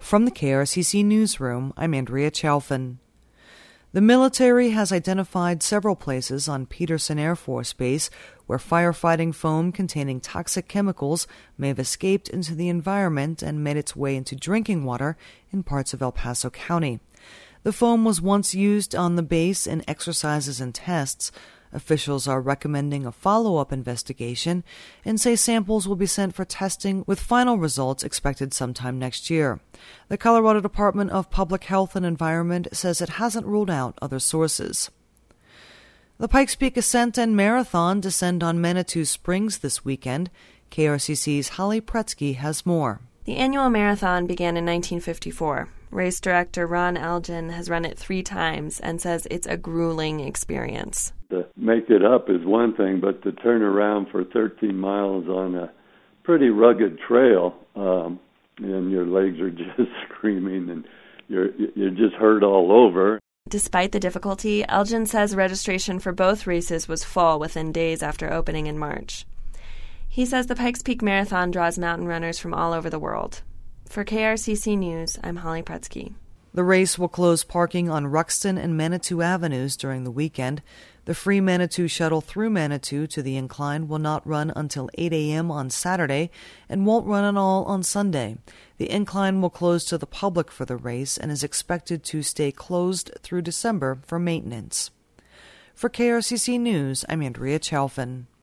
From the KRCC Newsroom, I'm Andrea Chalfin. The military has identified several places on Peterson Air Force Base where firefighting foam containing toxic chemicals may have escaped into the environment and made its way into drinking water in parts of El Paso County. The foam was once used on the base in exercises and tests. Officials are recommending a follow-up investigation and say samples will be sent for testing with final results expected sometime next year. The Colorado Department of Public Health and Environment says it hasn't ruled out other sources. The Pikes Peak Ascent and Marathon descend on Manitou Springs this weekend. KRCC's Holly Pretsky has more. The annual marathon began in 1954. Race director Ron Elgin has run it 3 times and says it's a grueling experience. To make it up is one thing, but to turn around for 13 miles on a pretty rugged trail, and your legs are just screaming and you're just hurt all over. Despite the difficulty, Elgin says registration for both races was full within days after opening in March. He says the Pikes Peak Marathon draws mountain runners from all over the world. For KRCC News, I'm Holly Pretsky. The race will close parking on Ruxton and Manitou Avenues during the weekend. The free Manitou shuttle through Manitou to the incline will not run until 8 a.m. on Saturday and won't run at all on Sunday. The incline will close to the public for the race and is expected to stay closed through December for maintenance. For KRCC News, I'm Andrea Chalfin.